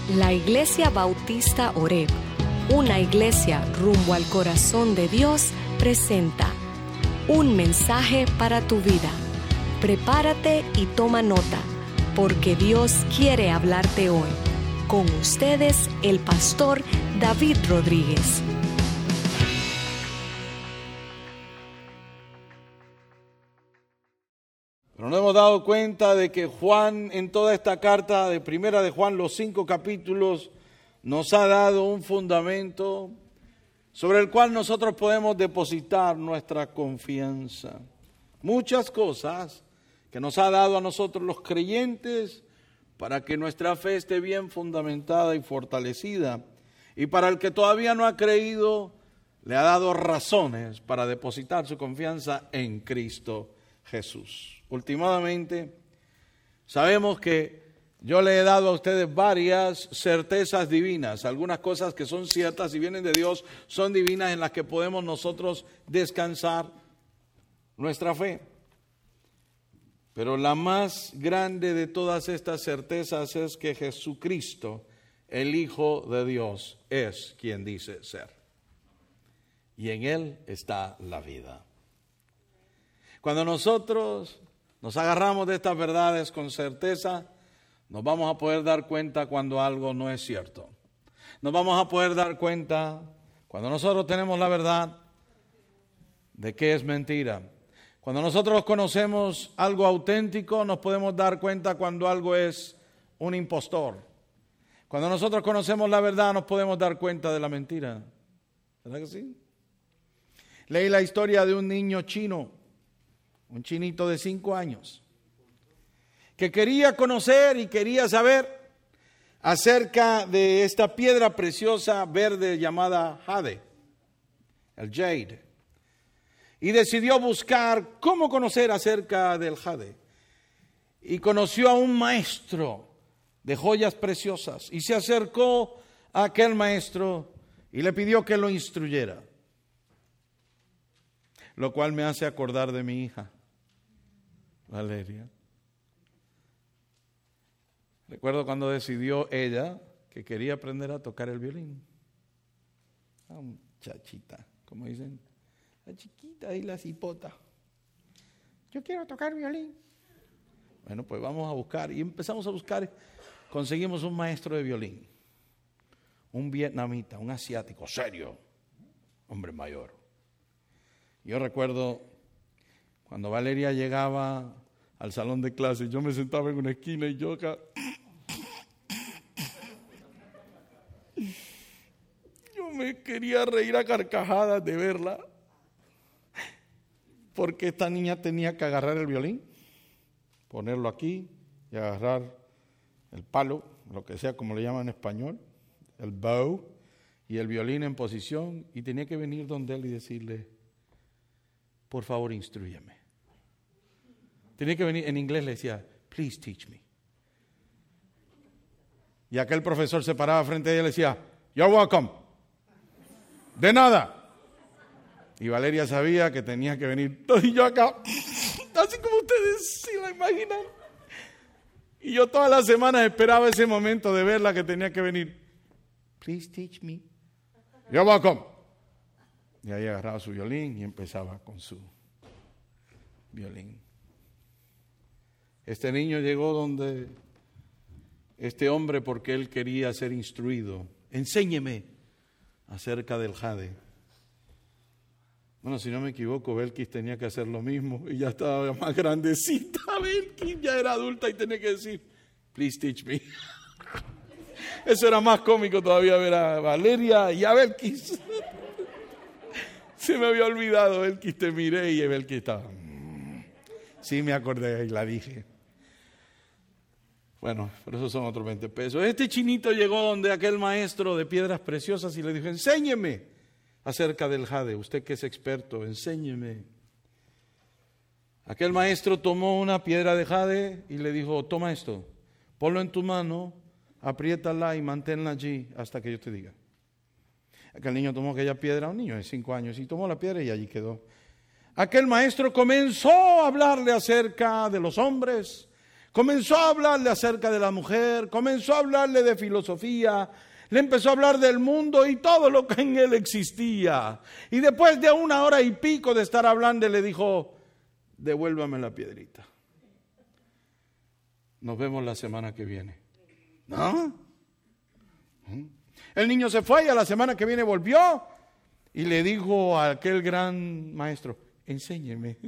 La Iglesia Bautista Oreb, una iglesia rumbo al corazón de Dios, presenta un mensaje para tu vida. Prepárate y toma nota, porque Dios quiere hablarte hoy. Con ustedes, el pastor David Rodríguez. Pero nos hemos dado cuenta de que Juan, en toda esta carta de Primera de Juan, los 5 capítulos, nos ha dado un fundamento sobre el cual nosotros podemos depositar nuestra confianza. Muchas cosas que nos ha dado a nosotros los creyentes para que nuestra fe esté bien fundamentada y fortalecida. Y para el que todavía no ha creído, le ha dado razones para depositar su confianza en Cristo Jesús. Últimamente, sabemos que yo le he dado a ustedes varias certezas divinas, algunas cosas que son ciertas y vienen de Dios, son divinas, en las que podemos nosotros descansar nuestra fe. Pero la más grande de todas estas certezas es que Jesucristo, el Hijo de Dios, es quien dice ser. Y en Él está la vida. Cuando nosotros nos agarramos de estas verdades con certeza, nos vamos a poder dar cuenta cuando algo no es cierto. Nos vamos a poder dar cuenta cuando nosotros tenemos la verdad de que es mentira. Cuando nosotros conocemos algo auténtico, nos podemos dar cuenta cuando algo es un impostor. Cuando nosotros conocemos la verdad, nos podemos dar cuenta de la mentira. ¿Verdad que sí? Leí la historia de un niño chino, un chinito de 5 años, que quería conocer y quería saber acerca de esta piedra preciosa verde llamada jade, el jade. Y decidió buscar cómo conocer acerca del jade. Y conoció a un maestro de joyas preciosas y se acercó a aquel maestro y le pidió que lo instruyera. Lo cual me hace acordar de mi hija, Valeria. Recuerdo cuando decidió ella que quería aprender a tocar el violín. La muchachita, como dicen, la chiquita y la cipota. Yo quiero tocar violín. Bueno, pues vamos a buscar. Y empezamos a buscar. Conseguimos un maestro de violín. Un vietnamita, un asiático, serio. Hombre mayor. Yo recuerdo cuando Valeria llegaba al salón de clases, yo me sentaba en una esquina y yo acá. Yo me quería reír a carcajadas de verla. Porque esta niña tenía que agarrar el violín, ponerlo aquí y agarrar el palo, lo que sea como le llaman en español, el bow, y el violín en posición, y tenía que venir donde él y decirle: por favor, instrúyeme. Tenía que venir, en inglés le decía, please teach me. Y aquel profesor se paraba frente a ella y le decía, you're welcome. De nada. Y Valeria sabía que tenía que venir. Y yo acá, así como ustedes se la imaginan. Y yo todas las semanas esperaba ese momento de verla que tenía que venir. Please teach me. You're welcome. Y ahí agarraba su violín y empezaba con su violín. Este niño llegó donde este hombre porque él quería ser instruido. Enséñeme acerca del jade. Bueno, si no me equivoco, Belkis tenía que hacer lo mismo y ya estaba más grandecita. Belkis ya era adulta y tenía que decir, please teach me. Eso era más cómico todavía, ver a Valeria y a Belkis. Se me había olvidado, Belkis, te miré y Belkis estaba. Sí, me acordé y la dije. Bueno, pero esos son otros 20 pesos. Este chinito llegó donde aquel maestro de piedras preciosas y le dijo, enséñeme acerca del jade. Usted que es experto, enséñeme. Aquel maestro tomó una piedra de jade y le dijo, toma esto, ponlo en tu mano, apriétala y manténla allí hasta que yo te diga. Aquel niño tomó aquella piedra, un niño de 5 años, y tomó la piedra y allí quedó. Aquel maestro comenzó a hablarle acerca de los hombres, Comenzó a hablarle acerca de la mujer, comenzó a hablarle de filosofía, le empezó a hablar del mundo y todo lo que en él existía. Y después de 1 hora y pico de estar hablando, le dijo, devuélvame la piedrita. Nos vemos la semana que viene. ¿No? El niño se fue y a la semana que viene volvió y le dijo a aquel gran maestro, enséñeme.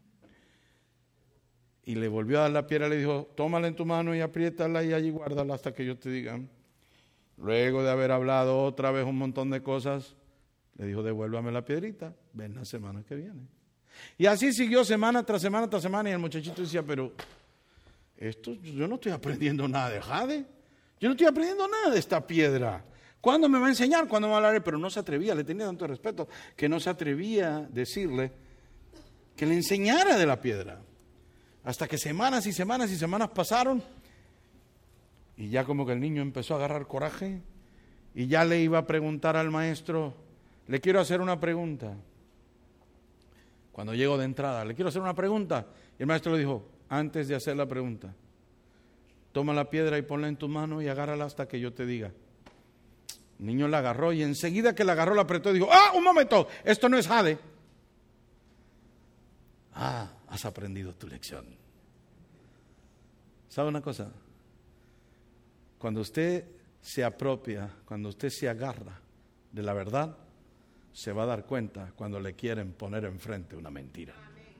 Y le volvió a dar la piedra, le dijo, tómala en tu mano y apriétala y allí guárdala hasta que yo te diga. Luego de haber hablado otra vez un montón de cosas, le dijo, devuélvame la piedrita, ven la semana que viene. Y así siguió semana tras semana tras semana y el muchachito decía, pero yo no estoy aprendiendo nada de jade, yo no estoy aprendiendo nada de esta piedra. ¿Cuándo me va a enseñar? ¿Cuándo me va a hablar? Pero no se atrevía, le tenía tanto respeto que no se atrevía a decirle que le enseñara de la piedra. Hasta que semanas y semanas y semanas pasaron y ya como que el niño empezó a agarrar coraje y ya le iba a preguntar al maestro, le quiero hacer una pregunta. Cuando llegó de entrada, le quiero hacer una pregunta. Y el maestro le dijo, antes de hacer la pregunta, toma la piedra y ponla en tu mano y agárrala hasta que yo te diga. El niño la agarró y enseguida que la agarró la apretó y dijo, un momento, esto no es jade. Has aprendido tu lección. ¿Sabe una cosa? Cuando usted se apropia, cuando usted se agarra de la verdad, se va a dar cuenta cuando le quieren poner enfrente una mentira.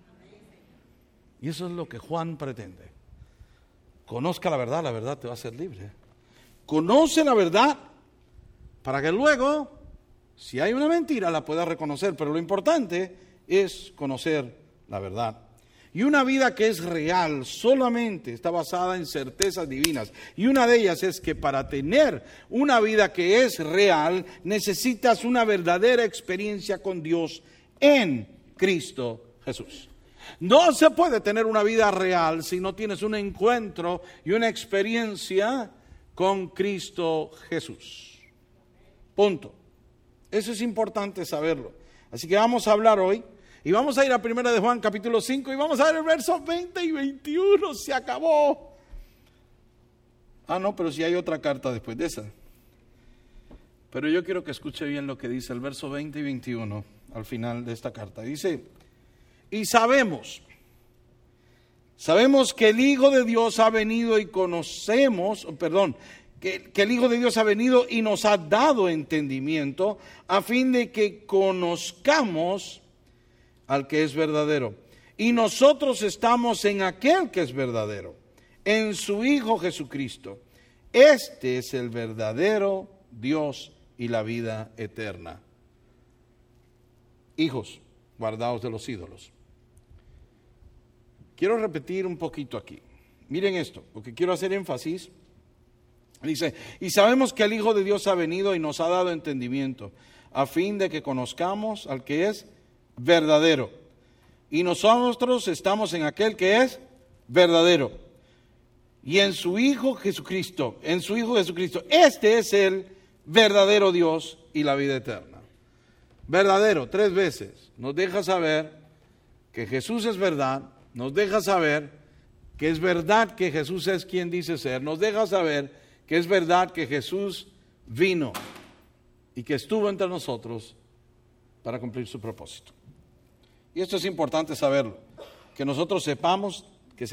Y eso es lo que Juan pretende. Conozca la verdad te va a hacer libre. Conoce la verdad para que luego, si hay una mentira, la pueda reconocer. Pero lo importante es conocer la verdad. Y una vida que es real solamente está basada en certezas divinas. Y una de ellas es que para tener una vida que es real, necesitas una verdadera experiencia con Dios en Cristo Jesús. No se puede tener una vida real si no tienes un encuentro y una experiencia con Cristo Jesús. Punto. Eso es importante saberlo. Así que vamos a hablar hoy. Y vamos a ir a 1 de Juan capítulo 5 y vamos a ver el verso 20 y 21. Se acabó. No, pero si hay otra carta después de esa. Pero yo quiero que escuche bien lo que dice el verso 20 y 21 al final de esta carta. Dice, y sabemos que el Hijo de Dios ha venido y que el Hijo de Dios ha venido y nos ha dado entendimiento a fin de que conozcamos al que es verdadero. Y nosotros estamos en aquel que es verdadero, en su Hijo Jesucristo. Este es el verdadero Dios y la vida eterna. Hijos, guardaos de los ídolos. Quiero repetir un poquito aquí. Miren esto, porque quiero hacer énfasis. Dice, y sabemos que el Hijo de Dios ha venido y nos ha dado entendimiento, a fin de que conozcamos al que es verdadero. Y nosotros estamos en aquel que es verdadero. Y en su Hijo Jesucristo, este es el verdadero Dios y la vida eterna. Verdadero, 3 veces. Nos deja saber que Jesús es verdad, nos deja saber que es verdad que Jesús es quien dice ser, nos deja saber que es verdad que Jesús vino y que estuvo entre nosotros para cumplir su propósito. Y esto es importante saberlo, que nosotros sepamos, que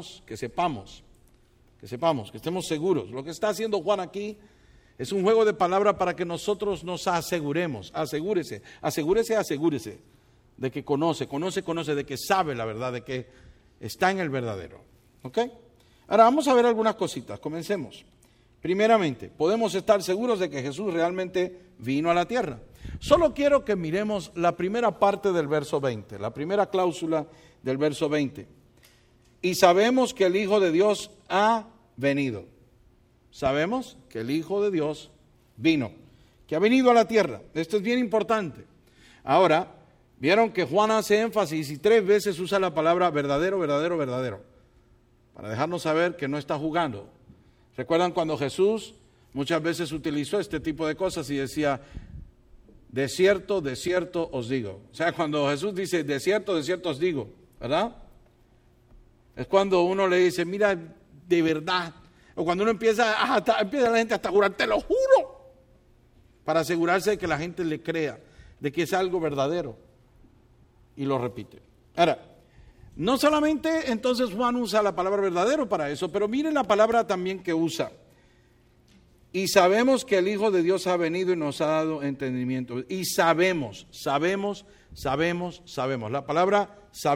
estemos seguros. Lo que está haciendo Juan aquí es un juego de palabras para que nosotros nos aseguremos. Asegúrese de que conoce, de que sabe la verdad, de que está en el verdadero. ¿Ok? Ahora vamos a ver algunas cositas, comencemos. Primeramente, podemos estar seguros de que Jesús realmente vino a la tierra. Solo quiero que miremos la primera parte del verso 20, la primera cláusula del verso 20. Y sabemos que el Hijo de Dios ha venido. Sabemos que el Hijo de Dios vino, que ha venido a la tierra. Esto es bien importante. Ahora, vieron que Juan hace énfasis y 3 veces usa la palabra verdadero, para dejarnos saber que no está jugando. ¿Recuerdan cuando Jesús muchas veces utilizó este tipo de cosas y decía, de cierto os digo? O sea, cuando Jesús dice, de cierto os digo, ¿verdad? Es cuando uno le dice, mira, de verdad. O cuando uno empieza la gente hasta a jurar, te lo juro, para asegurarse de que la gente le crea, de que es algo verdadero. Y lo repite. Ahora, no solamente entonces Juan usa la palabra verdadero para eso, pero miren la palabra también que usa. Y sabemos que el Hijo de Dios ha venido y nos ha dado entendimiento. Y sabemos. La palabra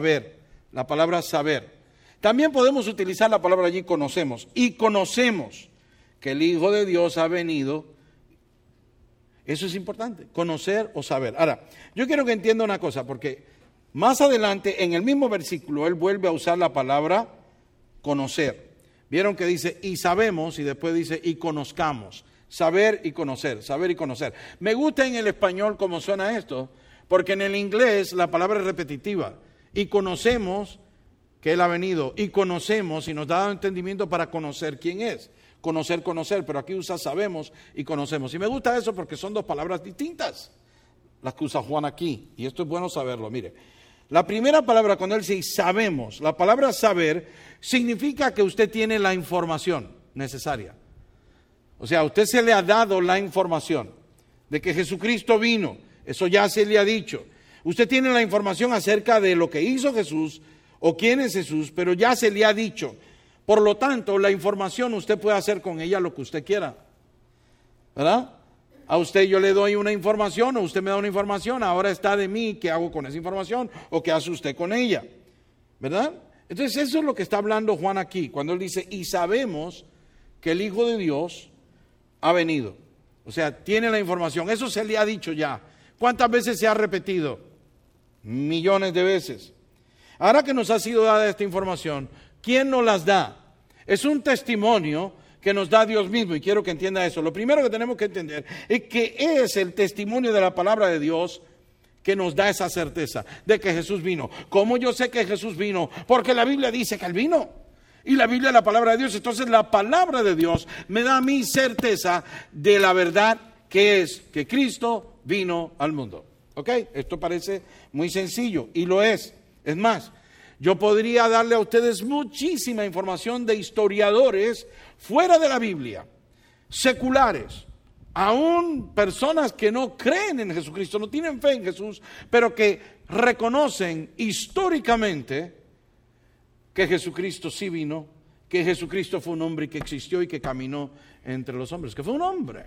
saber. También podemos utilizar la palabra allí conocemos. Y conocemos que el Hijo de Dios ha venido. Eso es importante, conocer o saber. Ahora, yo quiero que entienda una cosa, porque más adelante en el mismo versículo él vuelve a usar la palabra conocer. Vieron que dice y sabemos y después dice y conozcamos. Saber y conocer. Me gusta en el español cómo suena esto, porque en el inglés la palabra es repetitiva. Y conocemos que Él ha venido. Y conocemos y nos da entendimiento para conocer quién es. Conocer, pero aquí usa sabemos y conocemos. Y me gusta eso porque son dos palabras distintas las que usa Juan aquí. Y esto es bueno saberlo, mire. La primera palabra cuando él dice sabemos, la palabra saber significa que usted tiene la información necesaria. O sea, a usted se le ha dado la información de que Jesucristo vino, eso ya se le ha dicho. Usted tiene la información acerca de lo que hizo Jesús o quién es Jesús, pero ya se le ha dicho. Por lo tanto, la información usted puede hacer con ella lo que usted quiera, ¿verdad? A usted yo le doy una información o usted me da una información, ahora está de mí qué hago con esa información o qué hace usted con ella, ¿verdad? Entonces eso es lo que está hablando Juan aquí, cuando él dice, y sabemos que el Hijo de Dios ha venido. O sea, tiene la información, eso se le ha dicho ya. ¿Cuántas veces se ha repetido? Millones de veces. Ahora que nos ha sido dada esta información, ¿quién nos las da? Es un testimonio que nos da Dios mismo, y quiero que entienda eso. Lo primero que tenemos que entender es que es el testimonio de la palabra de Dios que nos da esa certeza de que Jesús vino. ¿Cómo yo sé que Jesús vino? Porque la Biblia dice que Él vino. Y la Biblia es la palabra de Dios. Entonces la palabra de Dios me da a mí certeza de la verdad que es que Cristo vino al mundo. ¿Ok? Esto parece muy sencillo y lo es. Es más, yo podría darle a ustedes muchísima información de historiadores fuera de la Biblia, seculares, aún personas que no creen en Jesucristo, no tienen fe en Jesús, pero que reconocen históricamente que Jesucristo sí vino, que Jesucristo fue un hombre que existió y que caminó entre los hombres, que fue un hombre.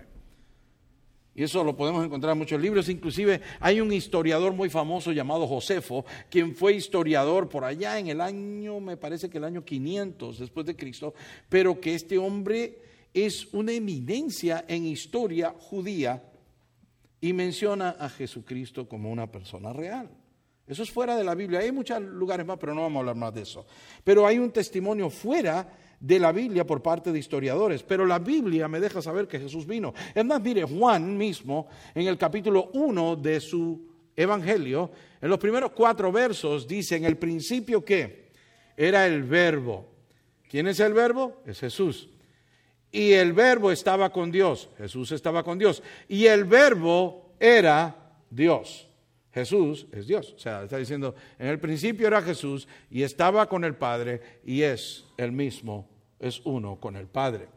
Y eso lo podemos encontrar en muchos libros, inclusive hay un historiador muy famoso llamado Josefo, quien fue historiador por allá en el año, me parece que el año 500 después de Cristo, pero que este hombre es una eminencia en historia judía y menciona a Jesucristo como una persona real. Eso es fuera de la Biblia, hay muchos lugares más, pero no vamos a hablar más de eso. Pero hay un testimonio fuera de la Biblia por parte de historiadores, pero la Biblia me deja saber que Jesús vino. Es más, mire, Juan mismo, en el capítulo 1 de su evangelio, en los primeros 4 versos, dice, en el principio que era el verbo. ¿Quién es el verbo? Es Jesús. Y el verbo estaba con Dios, Jesús estaba con Dios, y el verbo era Dios. Jesús es Dios, o sea, está diciendo, en el principio era Jesús y estaba con el Padre y es el mismo, es uno con el Padre.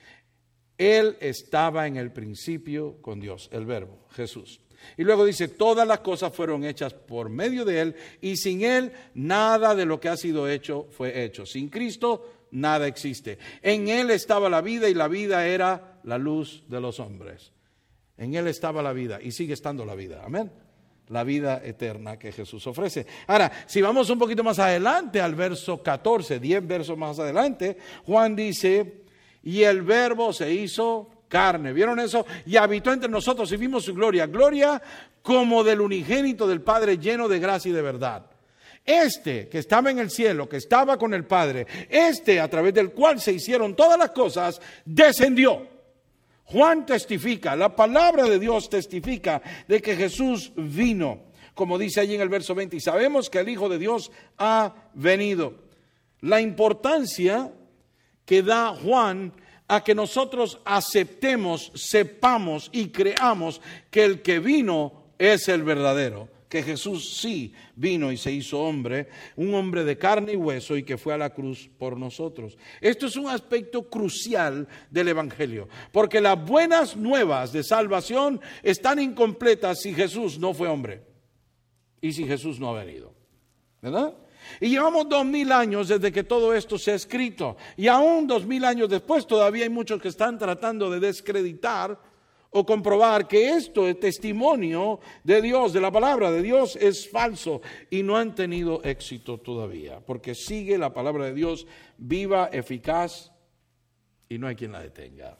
Él estaba en el principio con Dios, el Verbo, Jesús. Y luego dice, todas las cosas fueron hechas por medio de Él y sin Él nada de lo que ha sido hecho fue hecho. Sin Cristo nada existe. En Él estaba la vida y la vida era la luz de los hombres. En Él estaba la vida y sigue estando la vida, amén. La vida eterna que Jesús ofrece. Ahora, si vamos un poquito más adelante al verso 14, 10 versos más adelante, Juan dice, y el verbo se hizo carne. ¿Vieron eso? Y habitó entre nosotros y vimos su gloria. Gloria como del unigénito del Padre, lleno de gracia y de verdad. Este que estaba en el cielo, que estaba con el Padre, este a través del cual se hicieron todas las cosas, descendió. Juan testifica, la palabra de Dios testifica de que Jesús vino, como dice allí en el verso 20, y sabemos que el Hijo de Dios ha venido. La importancia que da Juan a que nosotros aceptemos, sepamos y creamos que el que vino es el verdadero, que Jesús sí vino y se hizo hombre, un hombre de carne y hueso y que fue a la cruz por nosotros. Esto es un aspecto crucial del Evangelio, porque las buenas nuevas de salvación están incompletas si Jesús no fue hombre y si Jesús no ha venido, ¿verdad? Y llevamos 2000 años desde que todo esto se ha escrito, y aún 2000 años después todavía hay muchos que están tratando de descreditar o comprobar que esto, el testimonio de Dios, de la palabra de Dios, es falso, y no han tenido éxito todavía, porque sigue la palabra de Dios viva, eficaz, y no hay quien la detenga.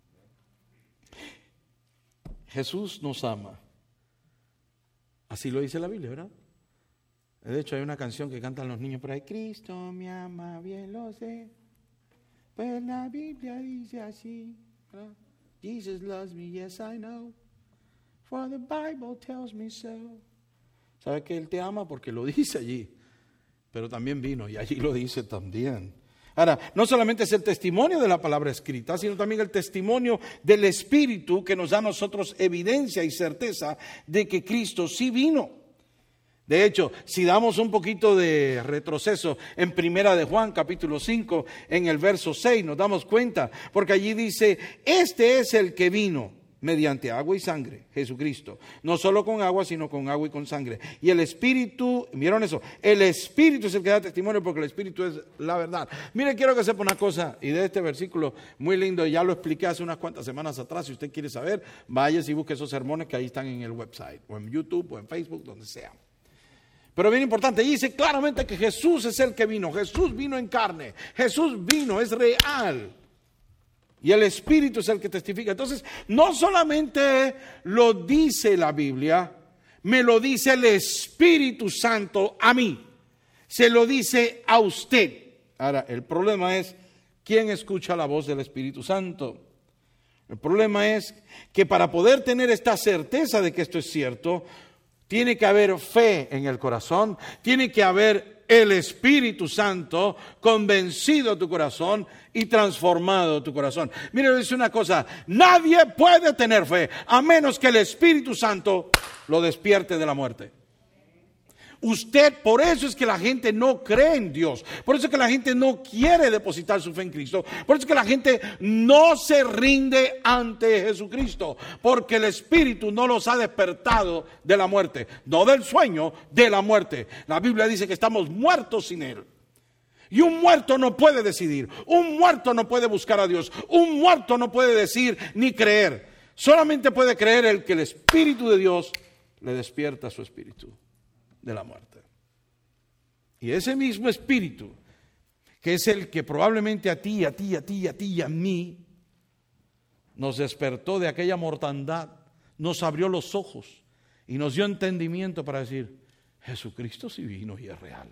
Jesús nos ama, así lo dice la Biblia, ¿verdad? De hecho hay una canción que cantan los niños por ahí: Cristo me ama, bien lo sé, pues la Biblia dice así, ¿verdad? Jesus loves me, yes I know, for the Bible tells me so. ¿Sabe que Él te ama? Porque lo dice allí, pero también vino y allí lo dice también. Ahora, no solamente es el testimonio de la palabra escrita, sino también el testimonio del Espíritu que nos da a nosotros evidencia y certeza de que Cristo sí vino. De hecho, si damos un poquito de retroceso en Primera de Juan, capítulo 5, en el verso 6, nos damos cuenta, porque allí dice: este es el que vino mediante agua y sangre, Jesucristo, no solo con agua, sino con agua y con sangre. Y el Espíritu, ¿vieron eso? El Espíritu es el que da testimonio, porque el Espíritu es la verdad. Mire, quiero que sepa una cosa, y de este versículo muy lindo, ya lo expliqué hace unas cuantas semanas atrás. Si usted quiere saber, vaya y busque esos sermones que ahí están en el website, o en YouTube, o en Facebook, donde sea. Pero bien importante, dice claramente que Jesús es el que vino. Jesús vino en carne. Jesús vino, es real. Y el Espíritu es el que testifica. Entonces, no solamente lo dice la Biblia, me lo dice el Espíritu Santo a mí. Se lo dice a usted. Ahora, el problema es, ¿quién escucha la voz del Espíritu Santo? El problema es que para poder tener esta certeza de que esto es cierto, tiene que haber fe en el corazón, tiene que haber el Espíritu Santo convencido tu corazón y transformado tu corazón. Mire, le dice una cosa: nadie puede tener fe a menos que el Espíritu Santo lo despierte de la muerte. Usted, por eso es que la gente no cree en Dios, por eso es que la gente no quiere depositar su fe en Cristo, por eso es que la gente no se rinde ante Jesucristo, porque el Espíritu no los ha despertado de la muerte, no del sueño, de la muerte. La Biblia dice que estamos muertos sin Él. Y un muerto no puede decidir, un muerto no puede buscar a Dios, un muerto no puede decir ni creer. Solamente puede creer el que el Espíritu de Dios le despierta su espíritu de la muerte. Y ese mismo Espíritu, que es el que probablemente a ti y a mí nos despertó de aquella mortandad, nos abrió los ojos y nos dio entendimiento para decir: Jesucristo sí vino y es real.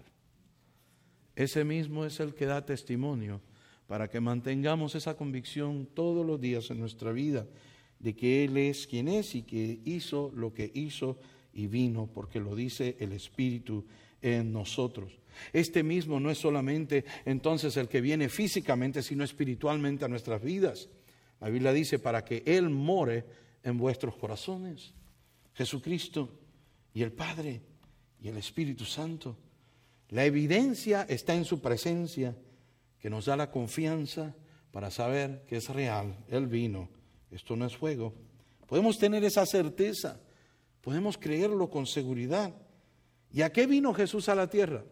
Ese mismo es el que da testimonio para que mantengamos esa convicción todos los días en nuestra vida de que Él es quien es y que hizo lo que hizo y vino, porque lo dice el Espíritu en nosotros. Este mismo no es solamente entonces el que viene físicamente, sino espiritualmente a nuestras vidas. La Biblia dice: para que Él more en vuestros corazones. Jesucristo y el Padre y el Espíritu Santo. La evidencia está en su presencia, que nos da la confianza para saber que es real. Él vino. Esto no es juego. Podemos tener esa certeza. Podemos creerlo con seguridad. ¿Y a qué vino Jesús a la tierra?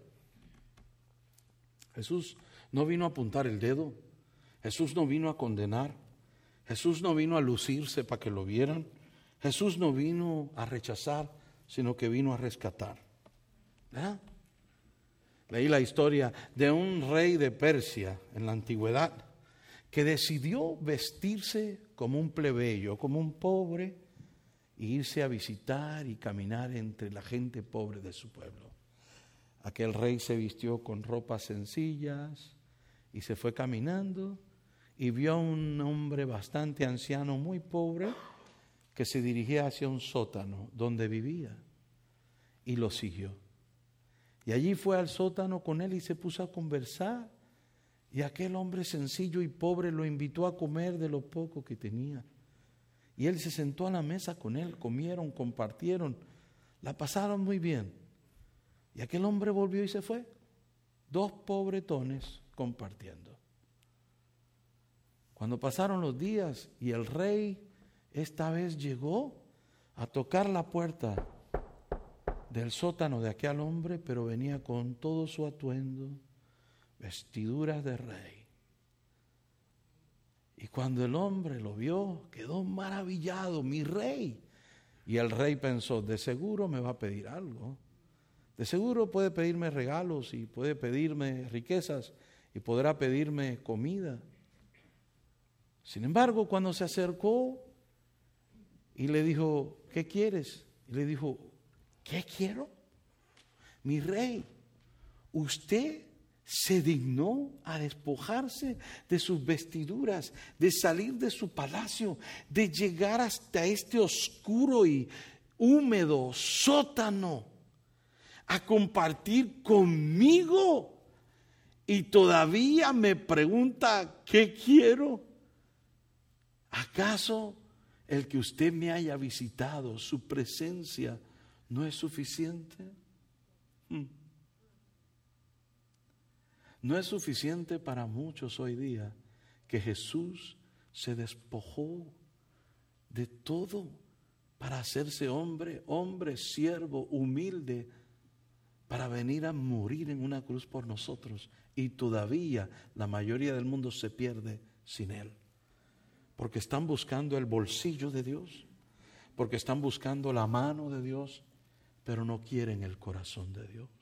Jesús no vino a apuntar el dedo. Jesús no vino a condenar. Jesús no vino a lucirse para que lo vieran. Jesús no vino a rechazar, sino que vino a rescatar. ¿Verdad? Leí la historia de un rey de Persia en la antigüedad que decidió vestirse como un plebeyo, como un pobre, e irse a visitar y caminar entre la gente pobre de su pueblo. Aquel rey se vistió con ropas sencillas y se fue caminando y vio a un hombre bastante anciano, muy pobre, que se dirigía hacia un sótano donde vivía, y lo siguió. Y allí fue al sótano con él y se puso a conversar, y aquel hombre sencillo y pobre lo invitó a comer de lo poco que tenía. Y él se sentó a la mesa con él, comieron, compartieron. La pasaron muy bien. Y aquel hombre volvió y se fue. 2 pobretones compartiendo. Cuando pasaron los días y el rey esta vez llegó a tocar la puerta del sótano de aquel hombre, pero venía con todo su atuendo, vestiduras de rey. Y cuando el hombre lo vio, quedó maravillado, mi rey. Y el rey pensó, de seguro me va a pedir algo. De seguro puede pedirme regalos y puede pedirme riquezas y podrá pedirme comida. Sin embargo, cuando se acercó y le dijo, ¿qué quieres? Y le dijo, ¿qué quiero? Mi rey, usted se dignó a despojarse de sus vestiduras, de salir de su palacio, de llegar hasta este oscuro y húmedo sótano a compartir conmigo. Y todavía me pregunta, ¿qué quiero? ¿Acaso el que usted me haya visitado, su presencia, no es suficiente? No es suficiente para muchos hoy día que Jesús se despojó de todo para hacerse hombre, siervo, humilde, para venir a morir en una cruz por nosotros. Y todavía la mayoría del mundo se pierde sin Él. Porque están buscando el bolsillo de Dios, porque están buscando la mano de Dios, pero no quieren el corazón de Dios.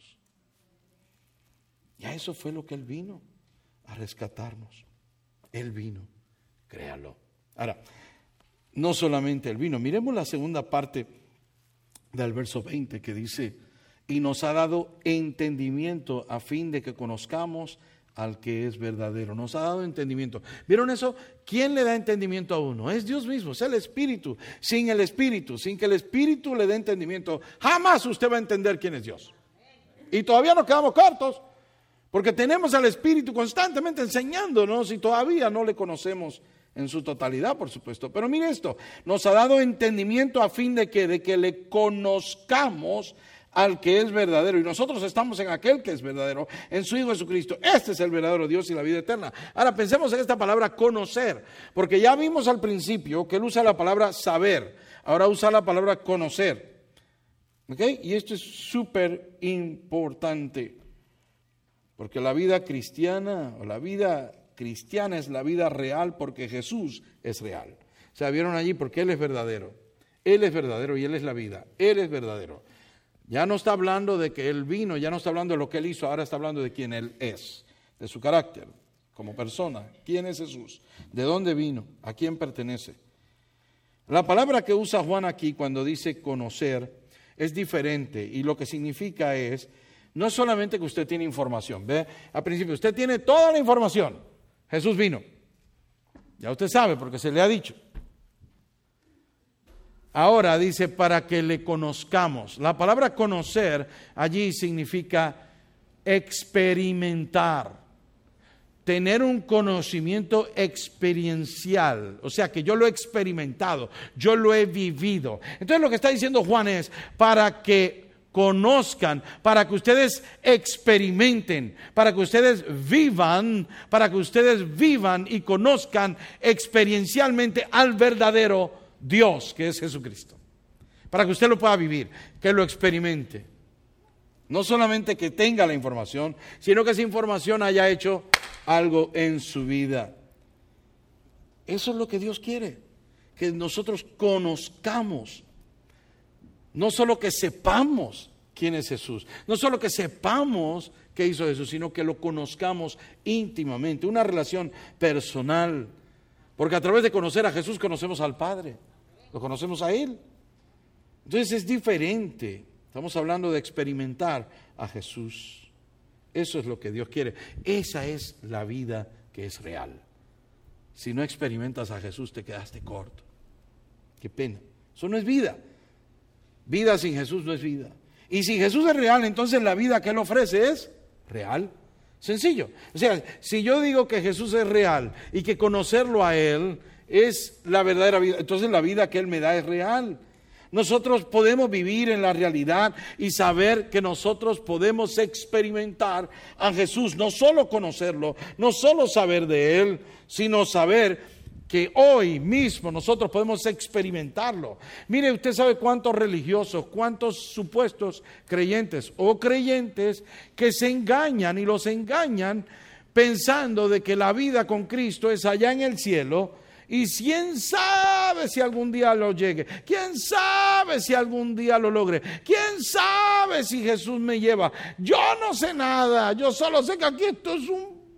Y a eso fue lo que Él vino, a rescatarnos. Él vino, créalo. Ahora, no solamente Él vino, miremos la segunda parte del verso 20 que dice, y nos ha dado entendimiento a fin de que conozcamos al que es verdadero. Nos ha dado entendimiento. ¿Vieron eso? ¿Quién le da entendimiento a uno? Es Dios mismo, es el Espíritu. Sin el Espíritu, sin que el Espíritu le dé entendimiento, jamás usted va a entender quién es Dios. Y todavía nos quedamos cortos, porque tenemos al Espíritu constantemente enseñándonos y todavía no le conocemos en su totalidad, por supuesto. Pero mire esto, nos ha dado entendimiento a fin de que le conozcamos al que es verdadero, y nosotros estamos en aquel que es verdadero, en su Hijo Jesucristo. Este es el verdadero Dios y la vida eterna. Ahora pensemos en esta palabra conocer, porque ya vimos al principio que Él usa la palabra saber, ahora usa la palabra conocer. ¿Ok? Y esto es súper importante, porque la vida cristiana, o la vida cristiana es la vida real porque Jesús es real. O sea, vieron allí porque Él es verdadero. Él es verdadero y Él es la vida. Él es verdadero. Ya no está hablando de que Él vino, ya no está hablando de lo que Él hizo, ahora está hablando de quién Él es, de su carácter como persona. ¿Quién es Jesús? ¿De dónde vino? ¿A quién pertenece? La palabra que usa Juan aquí cuando dice conocer es diferente, y lo que significa es, no solamente que usted tiene información, ¿ve? Al principio usted tiene toda la información. Jesús vino. Ya usted sabe porque se le ha dicho. Ahora dice para que le conozcamos. La palabra conocer allí significa experimentar, tener un conocimiento experiencial, o sea que yo lo he experimentado, yo lo he vivido. Entonces lo que está diciendo Juan es para que conozcan, para que ustedes experimenten, para que ustedes vivan y conozcan experiencialmente al verdadero Dios, que es Jesucristo, para que usted lo pueda vivir, que lo experimente. No solamente que tenga la información, sino que esa información haya hecho algo en su vida. Eso es lo que Dios quiere, que nosotros conozcamos. No solo que sepamos quién es Jesús, no solo que sepamos qué hizo Jesús, sino que lo conozcamos íntimamente, una relación personal. Porque a través de conocer a Jesús conocemos al Padre, lo conocemos a Él. Entonces es diferente. Estamos hablando de experimentar a Jesús. Eso es lo que Dios quiere. Esa es la vida que es real. Si no experimentas a Jesús te quedaste corto. Qué pena. Eso no es vida. Vida sin Jesús no es vida. Y si Jesús es real, entonces la vida que Él ofrece es real. Sencillo. O sea, si yo digo que Jesús es real y que conocerlo a Él es la verdadera vida, entonces la vida que Él me da es real. Nosotros podemos vivir en la realidad y saber que nosotros podemos experimentar a Jesús, no solo conocerlo, no solo saber de Él, sino saber que hoy mismo nosotros podemos experimentarlo. Mire, usted sabe cuántos religiosos, cuántos supuestos creyentes o creyentes que se engañan y los engañan pensando de que la vida con Cristo es allá en el cielo y quién sabe si algún día lo llegue, quién sabe si algún día lo logre, quién sabe si Jesús me lleva. Yo no sé nada, yo solo sé que aquí esto es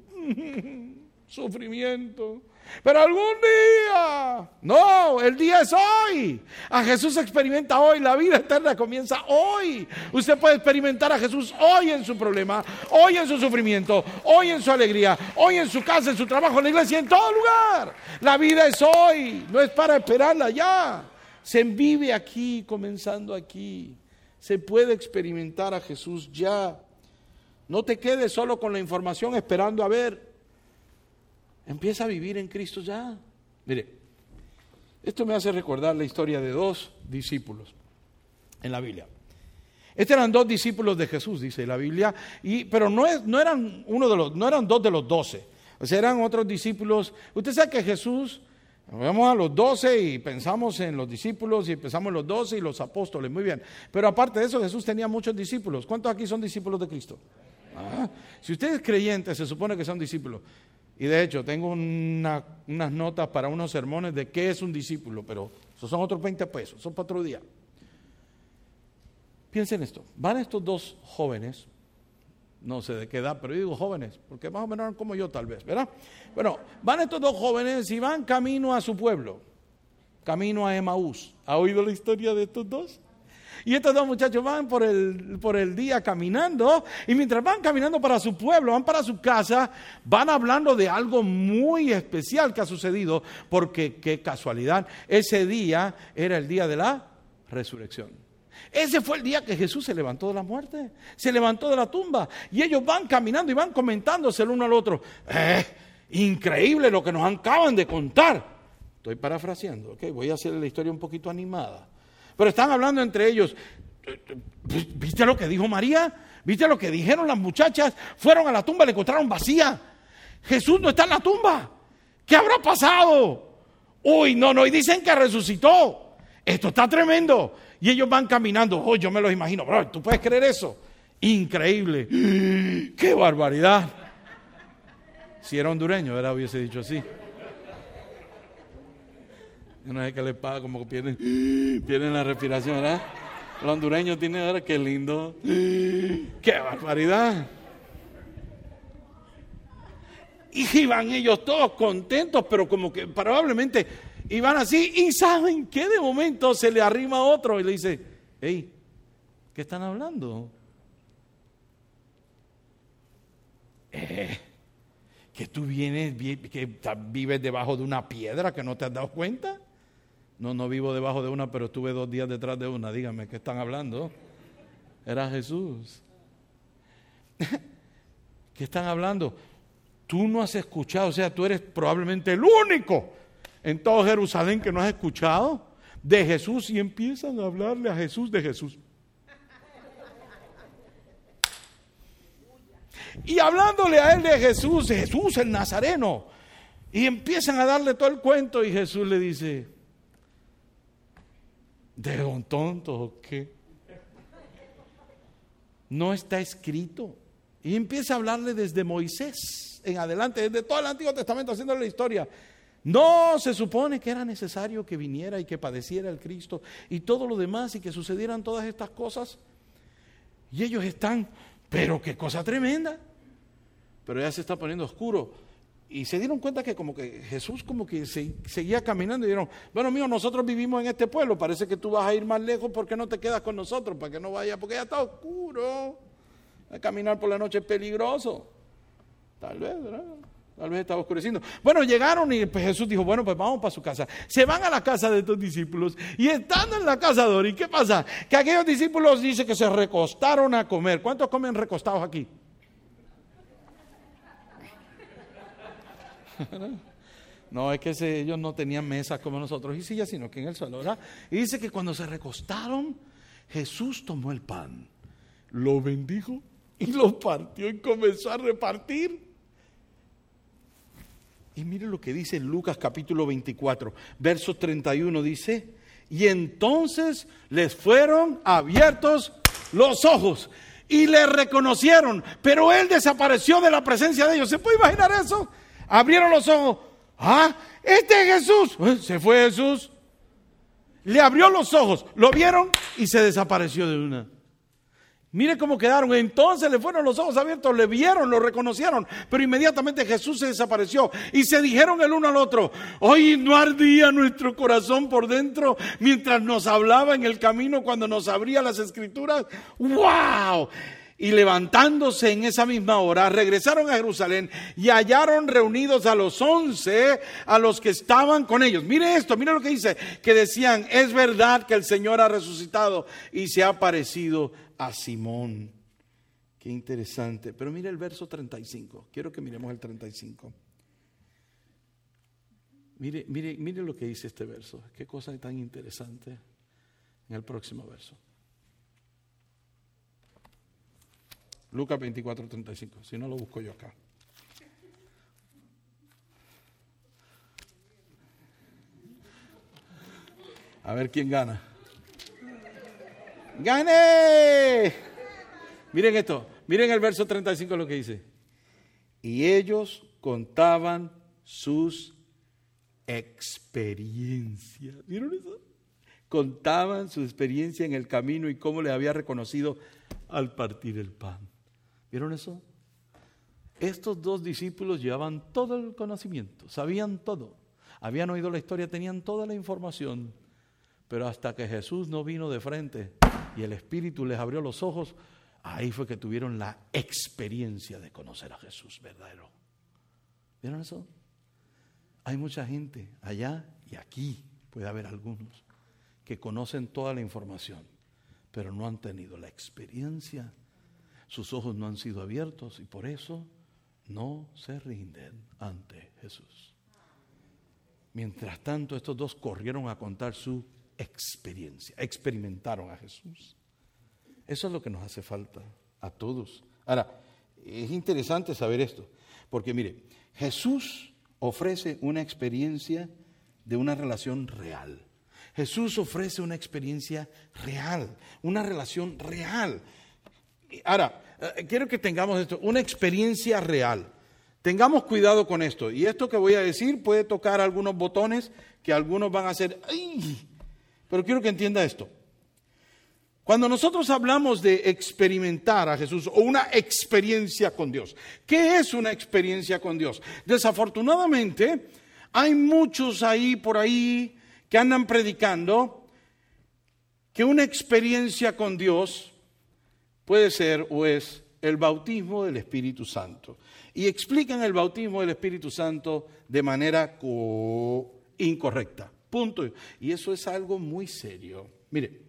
un sufrimiento. Pero algún día, no, el día es hoy. A Jesús se experimenta hoy, la vida eterna comienza hoy. Usted puede experimentar a Jesús hoy en su problema, hoy en su sufrimiento, hoy en su alegría, hoy en su casa, en su trabajo, en la iglesia, en todo lugar. La vida es hoy, no es para esperarla ya. Se vive aquí, comenzando aquí. Se puede experimentar a Jesús ya. No te quedes solo con la información esperando a ver. Empieza a vivir en Cristo ya. Mire, esto me hace recordar la historia de dos discípulos en la Biblia. Estos eran dos discípulos de Jesús, dice la Biblia, pero no eran dos de los 12. O sea, eran otros discípulos. Usted sabe que Jesús, vamos a los 12 y pensamos en los discípulos y pensamos en los 12 y los apóstoles, muy bien. Pero aparte de eso, Jesús tenía muchos discípulos. ¿Cuántos aquí son discípulos de Cristo? Si usted es creyente, se supone que son discípulos. Y de hecho, tengo unas notas para unos sermones de qué es un discípulo, pero esos son otros 20 pesos, son para otro día. Piensen esto, van estos dos jóvenes, no sé de qué edad, pero yo digo jóvenes, porque más o menos eran como yo tal vez, ¿verdad? Bueno, van estos dos jóvenes y van camino a su pueblo, camino a Emaús. ¿Ha oído la historia de estos dos? Y estos dos muchachos van por el día caminando, y mientras van caminando para su pueblo, van para su casa, van hablando de algo muy especial que ha sucedido, porque qué casualidad, ese día era el día de la resurrección. Ese fue el día que Jesús se levantó de la muerte, se levantó de la tumba, y ellos van caminando y van comentándose el uno al otro. Increíble lo que nos acaban de contar. Estoy parafraseando, ¿ok? Voy a hacer la historia un poquito animada. Pero están hablando entre ellos. ¿Viste lo que dijo María? ¿Viste lo que dijeron las muchachas? Fueron a la tumba, la encontraron vacía. Jesús no está en la tumba. ¿Qué habrá pasado? Uy, no, y dicen que resucitó. Esto está tremendo. Y ellos van caminando. Oh, yo me los imagino. Bro, ¿tú puedes creer eso? Increíble. ¡Qué barbaridad! Si era hondureño, ¿verdad? Hubiese dicho así. Yo no sé qué les pasa, como que pierden la respiración, ¿verdad? Los hondureños tienen, ahora qué lindo. ¡Qué barbaridad! Y iban ellos todos contentos, pero como que probablemente iban así. Y ¿saben qué? De momento se le arrima a otro y le dice: hey, ¿qué están hablando? Que tú que vives debajo de una piedra que no te has dado cuenta. No vivo debajo de una, pero estuve 2 días detrás de una. Dígame, ¿qué están hablando? Era Jesús. ¿Qué están hablando? Tú no has escuchado, o sea, tú eres probablemente el único en todo Jerusalén que no has escuchado de Jesús, y empiezan a hablarle a Jesús de Jesús. Y hablándole a él de Jesús el Nazareno, y empiezan a darle todo el cuento, y Jesús le dice: ¿de un tonto o qué? No está escrito. Y empieza a hablarle desde Moisés en adelante, desde todo el Antiguo Testamento, haciéndole la historia. No se supone que era necesario que viniera y que padeciera el Cristo y todo lo demás, y que sucedieran todas estas cosas. Y ellos están, pero qué cosa tremenda. Pero ya se está poniendo oscuro. Y se dieron cuenta que como que Jesús como que seguía caminando, y dijeron: bueno, mío, nosotros vivimos en este pueblo, parece que tú vas a ir más lejos, ¿por qué no te quedas con nosotros? Para que no vayas, porque ya está oscuro. Caminar por la noche es peligroso. Tal vez, ¿verdad? Tal vez estaba oscureciendo. Bueno, llegaron y pues Jesús dijo: bueno, pues vamos para su casa. Se van a la casa de estos discípulos, y estando en la casa de Dori, ¿qué pasa? Que aquellos discípulos dice que se recostaron a comer. ¿Cuántos comen recostados aquí? No, es que ellos no tenían mesas como nosotros y sillas, sino que en el suelo, ¿verdad? Y dice que cuando se recostaron, Jesús tomó el pan, lo bendijo y lo partió y comenzó a repartir. Y mire lo que dice en Lucas capítulo 24, verso 31, dice: y entonces les fueron abiertos los ojos y le reconocieron, pero él desapareció de la presencia de ellos. ¿Se puede imaginar eso? Abrieron los ojos. ¡Ah! ¡Este es Jesús! Se fue Jesús. Le abrió los ojos, lo vieron y se desapareció de una. Mire cómo quedaron. Entonces le fueron los ojos abiertos, le vieron, lo reconocieron, pero inmediatamente Jesús se desapareció y se dijeron el uno al otro: hoy no ardía nuestro corazón por dentro mientras nos hablaba en el camino cuando nos abría las escrituras. ¡Wow! Y levantándose en esa misma hora, regresaron a Jerusalén y hallaron reunidos a los 11, a los que estaban con ellos. Mire esto, mire lo que dice, que decían: es verdad que el Señor ha resucitado y se ha aparecido a Simón. Qué interesante. Pero mire el verso 35. Quiero que miremos el 35. Mire lo que dice este verso. Qué cosa tan interesante en el próximo verso. Lucas 24, 35. Si no, lo busco yo acá. A ver quién gana. ¡Gané! Miren esto. Miren el verso 35 lo que dice. Y ellos contaban sus experiencias. ¿Vieron eso? Contaban su experiencia en el camino y cómo les había reconocido al partir el pan. ¿Vieron eso? Estos dos discípulos llevaban todo el conocimiento, sabían todo, habían oído la historia, tenían toda la información, pero hasta que Jesús no vino de frente y el Espíritu les abrió los ojos, ahí fue que tuvieron la experiencia de conocer a Jesús verdadero. ¿Vieron eso? Hay mucha gente allá y aquí, puede haber algunos, que conocen toda la información, pero no han tenido la experiencia. Sus ojos no han sido abiertos y por eso no se rinden ante Jesús. Mientras tanto, estos dos corrieron a contar su experiencia, experimentaron a Jesús. Eso es lo que nos hace falta a todos. Ahora, es interesante saber esto, porque mire, Jesús ofrece una experiencia de una relación real. Jesús ofrece una experiencia real, una relación real. Ahora, quiero que tengamos esto, una experiencia real. Tengamos cuidado con esto. Y esto que voy a decir puede tocar algunos botones que algunos van a hacer ¡ay! Pero quiero que entienda esto. Cuando nosotros hablamos de experimentar a Jesús o una experiencia con Dios, ¿qué es una experiencia con Dios? Desafortunadamente, hay muchos ahí por ahí que andan predicando que una experiencia con Dios puede ser o es el bautismo del Espíritu Santo. Y explican el bautismo del Espíritu Santo de manera incorrecta. Punto. Y eso es algo muy serio. Mire,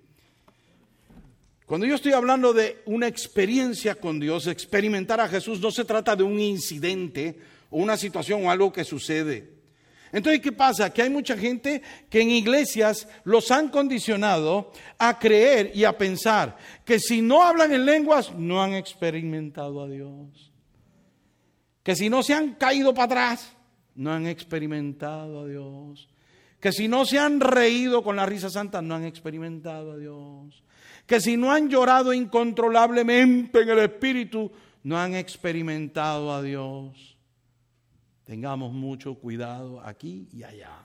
cuando yo estoy hablando de una experiencia con Dios, experimentar a Jesús, no se trata de un incidente o una situación o algo que sucede. Entonces, ¿qué pasa? Que hay mucha gente que en iglesias los han condicionado a creer y a pensar que si no hablan en lenguas, no han experimentado a Dios. Que si no se han caído para atrás, no han experimentado a Dios. Que si no se han reído con la risa santa, no han experimentado a Dios. Que si no han llorado incontrolablemente en el Espíritu, no han experimentado a Dios. Tengamos mucho cuidado aquí y allá.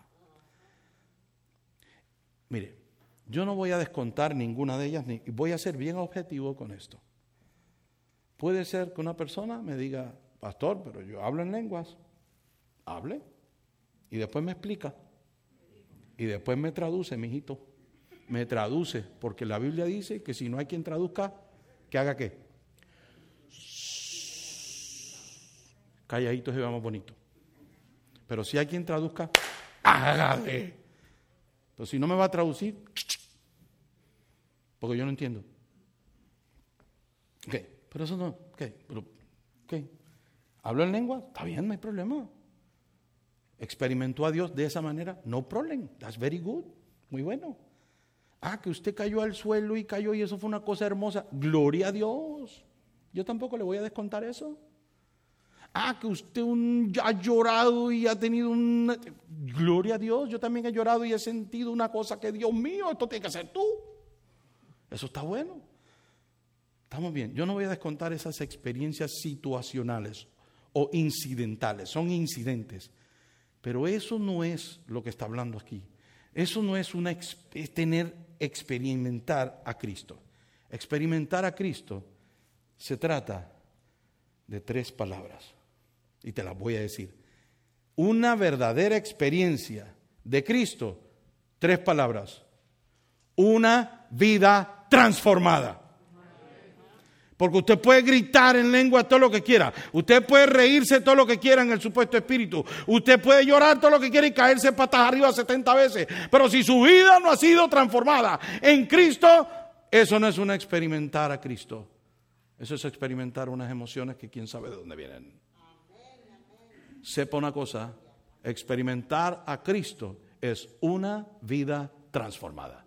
Mire, yo no voy a descontar ninguna de ellas, voy a ser bien objetivo con esto. Puede ser que una persona me diga: pastor, pero yo hablo en lenguas. Hable. Y después me explica. Y después me traduce, mijito. Me traduce, porque la Biblia dice que si no hay quien traduzca, ¿que haga qué? Calladitos y vamos bonito. Pero si hay quien traduzca, hágale. Pero si no me va a traducir, porque yo no entiendo. Ok, pero eso no, ok, ¿hablo en lengua? Está bien, no hay problema. ¿Experimentó a Dios de esa manera? No problem, that's very good, muy bueno. Que usted cayó al suelo y cayó y eso fue una cosa hermosa. Gloria a Dios. Yo tampoco le voy a descontar eso. Que usted ha llorado y ha tenido una... Gloria a Dios, yo también he llorado y he sentido una cosa que, Dios mío, esto tiene que ser tú. Eso está bueno. Estamos bien. Yo no voy a descontar esas experiencias situacionales o incidentales. Son incidentes. Pero eso no es lo que está hablando aquí. Eso no es experimentar a Cristo. Experimentar a Cristo se trata de 3 palabras. Y te las voy a decir. Una verdadera experiencia de Cristo, 3 palabras. Una vida transformada. Porque usted puede gritar en lengua todo lo que quiera. Usted puede reírse todo lo que quiera en el supuesto espíritu. Usted puede llorar todo lo que quiera y caerse patas arriba 70 veces. Pero si su vida no ha sido transformada en Cristo, eso no es un experimentar a Cristo. Eso es experimentar unas emociones que quién sabe de dónde vienen. Sepa una cosa, experimentar a Cristo es una vida transformada.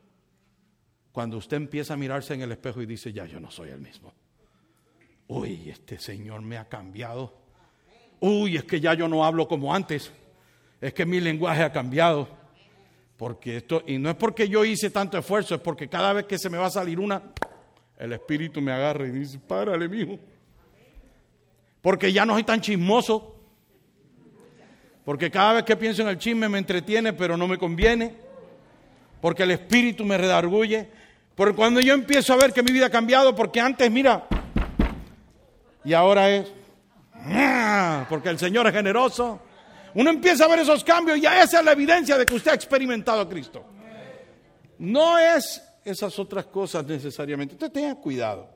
Cuando usted empieza a mirarse en el espejo y dice, ya yo no soy el mismo. Uy, este Señor me ha cambiado. Uy, es que ya yo no hablo como antes. Es que mi lenguaje ha cambiado. Porque esto, y no es porque yo hice tanto esfuerzo, es porque cada vez que se me va a salir una, el Espíritu me agarra y dice, párale, mijo. Porque ya no soy tan chismoso. Porque cada vez que pienso en el chisme me entretiene, pero no me conviene. Porque el Espíritu me redarguye. Porque cuando yo empiezo a ver que mi vida ha cambiado, porque antes, mira, y ahora es, porque el Señor es generoso. Uno empieza a ver esos cambios y ya esa es la evidencia de que usted ha experimentado a Cristo. No es esas otras cosas necesariamente. Usted tenga cuidado.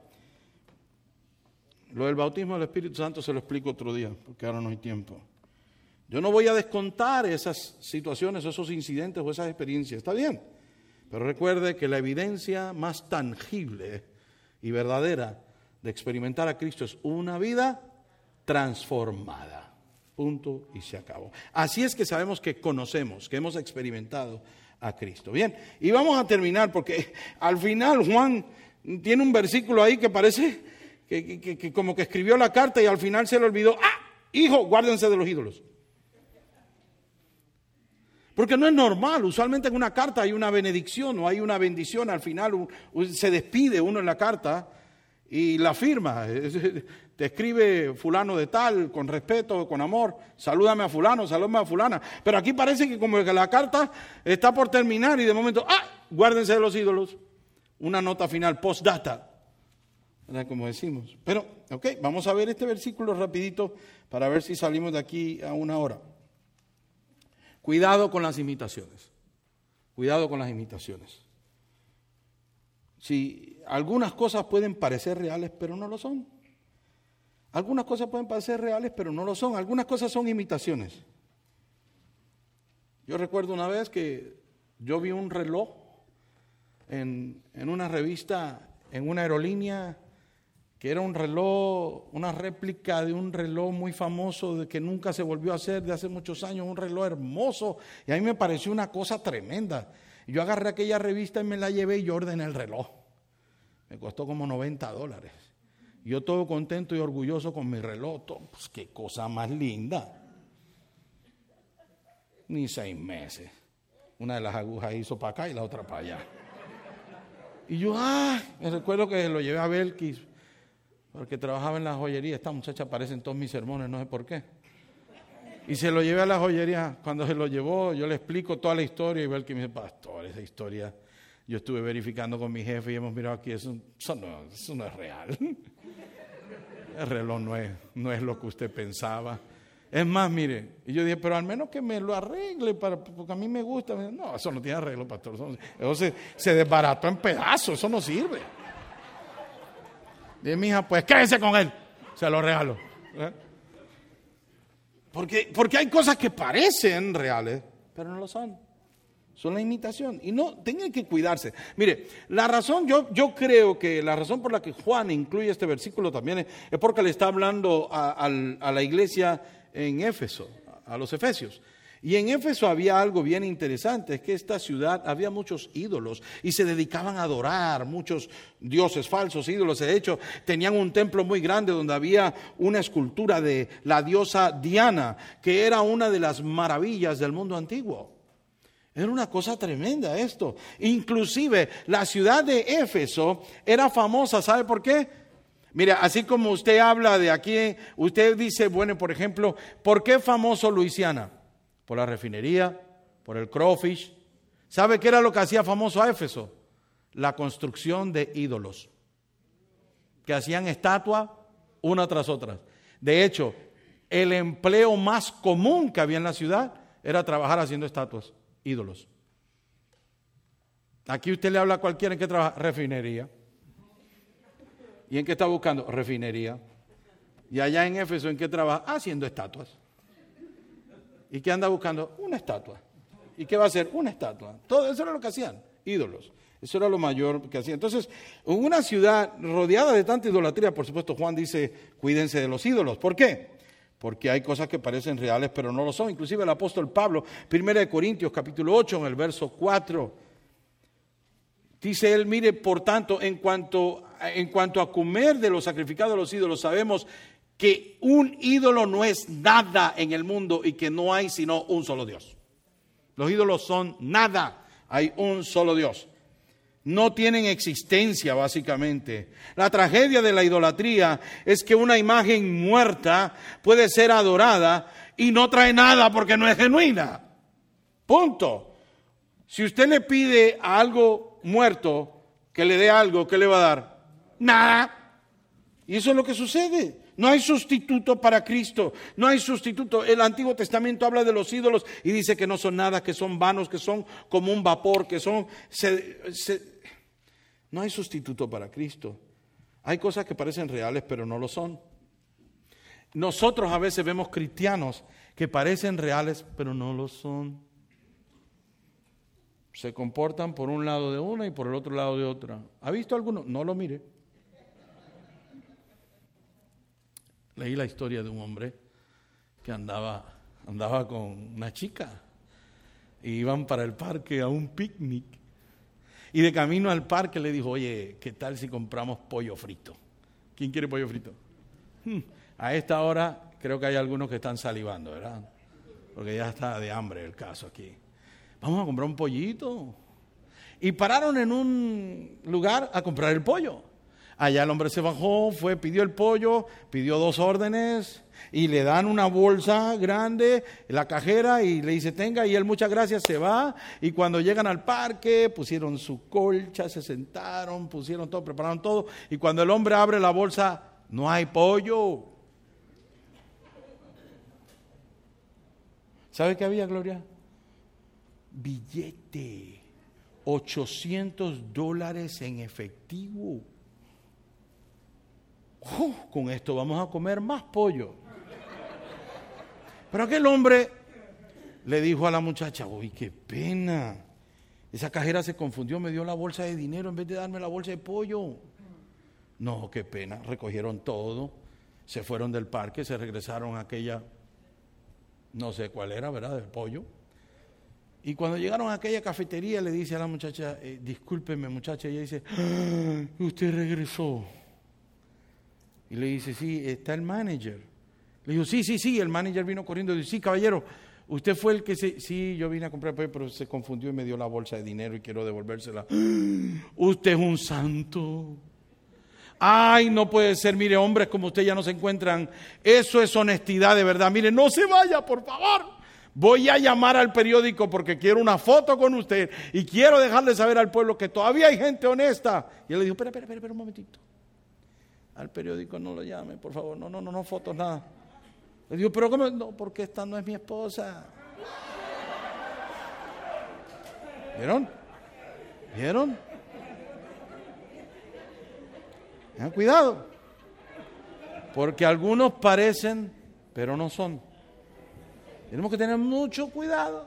Lo del bautismo del Espíritu Santo se lo explico otro día, porque ahora no hay tiempo. Yo no voy a descontar esas situaciones, esos incidentes o esas experiencias. ¿Está bien? Pero recuerde que la evidencia más tangible y verdadera de experimentar a Cristo es una vida transformada. Punto y se acabó. Así es que sabemos que conocemos, que hemos experimentado a Cristo. Bien, y vamos a terminar porque al final Juan tiene un versículo ahí que parece que como que escribió la carta y al final se le olvidó. Hijo, guárdense de los ídolos. Porque no es normal, usualmente en una carta hay una benedicción o hay una bendición, al final se despide uno en la carta y la firma, te escribe fulano de tal, con respeto, con amor, salúdame a fulano, salúdame a fulana, pero aquí parece que como que la carta está por terminar y de momento, guárdense de los ídolos, una nota final, postdata, ¿verdad? Como decimos. Pero, vamos a ver este versículo rapidito para ver si salimos de aquí a una hora. Cuidado con las imitaciones. Cuidado con las imitaciones. Si algunas cosas pueden parecer reales, pero no lo son. Algunas cosas pueden parecer reales, pero no lo son. Algunas cosas son imitaciones. Yo recuerdo una vez que yo vi un reloj en una revista, en una aerolínea, que era un reloj, una réplica de un reloj muy famoso de que nunca se volvió a hacer de hace muchos años, un reloj hermoso, y a mí me pareció una cosa tremenda. Yo agarré aquella revista y me la llevé y yo ordené el reloj. Me costó como $90. Yo todo contento y orgulloso con mi reloj, pues qué cosa más linda. Ni 6 meses. Una de las agujas hizo para acá y la otra para allá. Y yo, me recuerdo que lo llevé a Belkis, porque trabajaba en la joyería. Esta muchacha aparece en todos mis sermones, no sé por qué. Y se lo llevé a la joyería. Cuando se lo llevó, yo le explico toda la historia y Belkis me dice, pastor, esa historia, yo estuve verificando con mi jefe y hemos mirado aquí, eso no es real. El reloj no es lo que usted pensaba. Es más, mire, y yo dije, pero al menos que me lo arregle, porque a mí me gusta. No, eso no tiene arreglo, pastor. Eso se desbarató en pedazos, eso no sirve. Dije, mija, pues quédese con él, se lo regalo. Porque hay cosas que parecen reales, pero no lo son. Son la imitación. Y no, tengan que cuidarse. Mire, la razón, yo creo que la razón por la que Juan incluye este versículo también es porque le está hablando a la iglesia en Éfeso, a los efesios. Y en Éfeso había algo bien interesante, es que esta ciudad había muchos ídolos y se dedicaban a adorar muchos dioses falsos, ídolos. De hecho, tenían un templo muy grande donde había una escultura de la diosa Diana, que era una de las maravillas del mundo antiguo. Era una cosa tremenda esto. Inclusive la ciudad de Éfeso era famosa, ¿sabe por qué? Mira, así como usted habla de aquí, usted dice, bueno, por ejemplo, ¿por qué es famoso Luisiana? Por la refinería, por el crawfish. ¿Sabe qué era lo que hacía famoso a Éfeso? La construcción de ídolos, que hacían estatuas una tras otra. De hecho, el empleo más común que había en la ciudad era trabajar haciendo estatuas, ídolos. Aquí usted le habla a cualquiera en qué trabaja, refinería. ¿Y en qué está buscando? Refinería. Y allá en Éfeso, ¿en qué trabaja? Haciendo estatuas. ¿Y qué anda buscando? Una estatua. ¿Y qué va a hacer? Una estatua. Todo eso era lo que hacían, ídolos. Eso era lo mayor que hacían. Entonces, en una ciudad rodeada de tanta idolatría, por supuesto, Juan dice, cuídense de los ídolos. ¿Por qué? Porque hay cosas que parecen reales, pero no lo son. Inclusive el apóstol Pablo, 1 Corintios, capítulo 8, en el verso 4, dice él, mire, por tanto, en cuanto a comer de lo sacrificado a los ídolos, sabemos que un ídolo no es nada en el mundo y que no hay sino un solo Dios. Los ídolos son nada, hay un solo Dios. No tienen existencia, básicamente. La tragedia de la idolatría es que una imagen muerta puede ser adorada y no trae nada porque no es genuina. Punto. Si usted le pide a algo muerto que le dé algo, ¿qué le va a dar? Nada. Y eso es lo que sucede. No hay sustituto para Cristo, no hay sustituto. El Antiguo Testamento habla de los ídolos y dice que no son nada, que son vanos, que son como un vapor, que son... No hay sustituto para Cristo. Hay cosas que parecen reales, pero no lo son. Nosotros a veces vemos cristianos que parecen reales, pero no lo son. Se comportan por un lado de una y por el otro lado de otra. ¿Ha visto alguno? No lo mire. Leí la historia de un hombre que andaba con una chica y iban para el parque a un picnic y de camino al parque le dijo, oye, ¿qué tal si compramos pollo frito? ¿Quién quiere pollo frito? A esta hora creo que hay algunos que están salivando, ¿verdad? Porque ya está de hambre el caso aquí. Vamos a comprar un pollito. Y pararon en un lugar a comprar el pollo. Allá el hombre se bajó, pidió el pollo, pidió 2 órdenes y le dan una bolsa grande, la cajera, y le dice, tenga, y él muchas gracias, se va. Y cuando llegan al parque, pusieron su colcha, se sentaron, pusieron todo, prepararon todo. Y cuando el hombre abre la bolsa, no hay pollo. ¿Sabe qué había, Gloria? Billete, $800 en efectivo. Con esto vamos a comer más pollo. Pero aquel hombre le dijo a la muchacha, uy, qué pena. Esa cajera se confundió, me dio la bolsa de dinero en vez de darme la bolsa de pollo. No, qué pena. Recogieron todo, se fueron del parque, se regresaron a aquella, no sé cuál era, ¿verdad?, del pollo. Y cuando llegaron a aquella cafetería le dice a la muchacha, discúlpeme muchacha, y ella dice, usted regresó. Y le dice, sí, está el manager. Le dijo, sí, el manager vino corriendo y dice, sí, caballero, usted fue el que sí, yo vine a comprar pollo, pero se confundió y me dio la bolsa de dinero y quiero devolvérsela. Usted es un santo. Ay, no puede ser, mire, hombres como usted ya no se encuentran. Eso es honestidad de verdad. Mire, no se vaya, por favor. Voy a llamar al periódico porque quiero una foto con usted y quiero dejarle saber al pueblo que todavía hay gente honesta. Y él le dijo, espera un momentito. Al periódico no lo llame, por favor. No fotos, nada. Le digo, pero ¿cómo? No, porque esta no es mi esposa. ¿Vieron? Tengan cuidado. Porque algunos parecen, pero no son. Tenemos que tener mucho cuidado.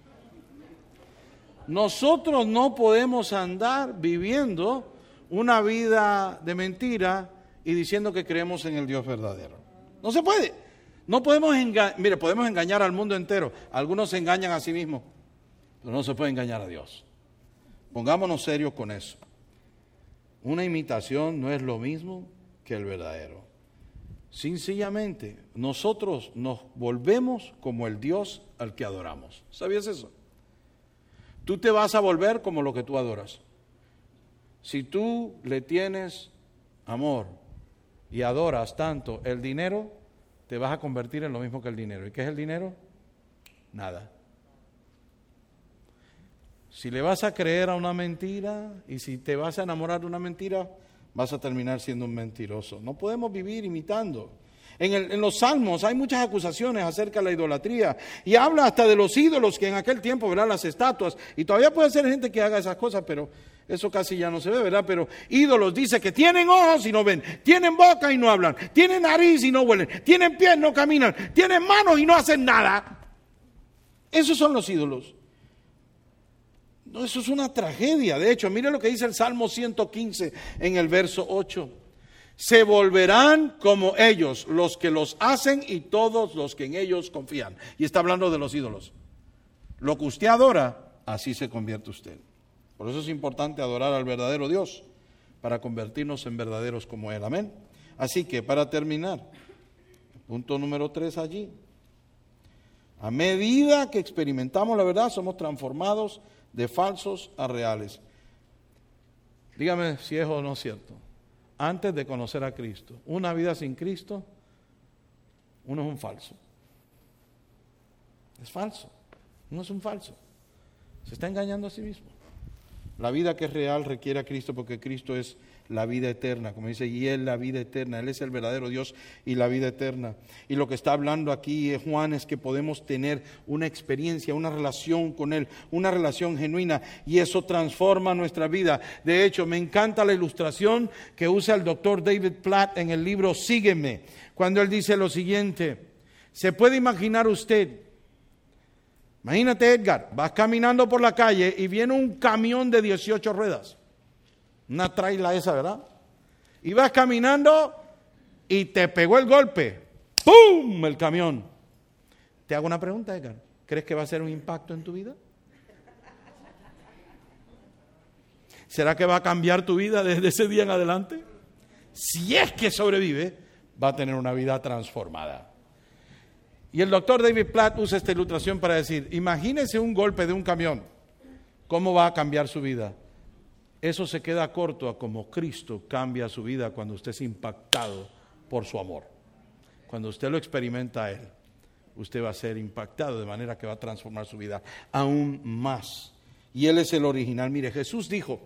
Nosotros no podemos andar viviendo una vida de mentira y diciendo que creemos en el Dios verdadero. No se puede. No podemos mire, podemos engañar al mundo entero. Algunos se engañan a sí mismos, pero no se puede engañar a Dios. Pongámonos serios con eso. Una imitación no es lo mismo que el verdadero. Sencillamente, nosotros nos volvemos como el Dios al que adoramos. ¿Sabías eso? Tú te vas a volver como lo que tú adoras. Si tú le tienes amor y adoras tanto el dinero, te vas a convertir en lo mismo que el dinero. ¿Y qué es el dinero? Nada. Si le vas a creer a una mentira y si te vas a enamorar de una mentira, vas a terminar siendo un mentiroso. No podemos vivir imitando. En los Salmos hay muchas acusaciones acerca de la idolatría y habla hasta de los ídolos que en aquel tiempo, ¿verdad? Las estatuas, y todavía puede ser gente que haga esas cosas, pero eso casi ya no se ve, ¿verdad? Pero ídolos dice que tienen ojos y no ven, tienen boca y no hablan, tienen nariz y no huelen, tienen pies y no caminan, tienen manos y no hacen nada. Esos son los ídolos. No, eso es una tragedia. De hecho, mire lo que dice el Salmo 115 en el verso 8. Se volverán como ellos, los que los hacen y todos los que en ellos confían. Y está hablando de los ídolos. Lo que usted adora, así se convierte usted. Por eso es importante adorar al verdadero Dios, para convertirnos en verdaderos como Él. Amén. Así que para terminar, punto número 3 allí. A medida que experimentamos la verdad, somos transformados de falsos a reales. Dígame si es o no cierto. Antes de conocer a Cristo, una vida sin Cristo, uno es un falso. Es falso. Uno es un falso. Se está engañando a sí mismo. La vida que es real requiere a Cristo porque Cristo es la vida eterna, como dice, y Él la vida eterna, Él es el verdadero Dios y la vida eterna. Y lo que está hablando aquí Juan es que podemos tener una experiencia, una relación con Él, una relación genuina, y eso transforma nuestra vida. De hecho, me encanta la ilustración que usa el doctor David Platt en el libro Sígueme, cuando él dice lo siguiente: ¿se puede imaginar usted? Imagínate, Edgar, vas caminando por la calle y viene un camión de 18 ruedas. Una traila esa, ¿verdad? Y vas caminando y te pegó el golpe. ¡Pum! El camión. Te hago una pregunta, Edgar. ¿Crees que va a ser un impacto en tu vida? ¿Será que va a cambiar tu vida desde ese día en adelante? Si es que sobrevive, va a tener una vida transformada. Y el doctor David Platt usa esta ilustración para decir, imagínese un golpe de un camión, ¿cómo va a cambiar su vida? Eso se queda corto a como Cristo cambia su vida cuando usted es impactado por su amor. Cuando usted lo experimenta a Él, usted va a ser impactado de manera que va a transformar su vida aún más. Y Él es el original. Mire, Jesús dijo,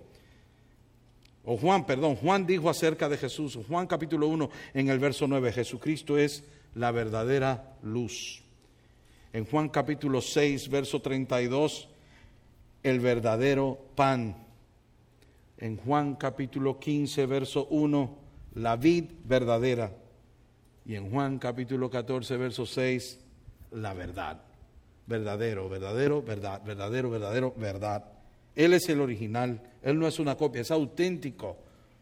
Juan dijo acerca de Jesús, Juan capítulo 1 en el verso 9, Jesucristo es la verdadera luz. En Juan capítulo 6, verso 32, el verdadero pan. En Juan capítulo 15, verso 1, la vid verdadera. Y en Juan capítulo 14, verso 6, la verdad. Verdadero, verdadero, verdad, verdadero, verdadero, verdad. Él es el original, Él no es una copia, es auténtico.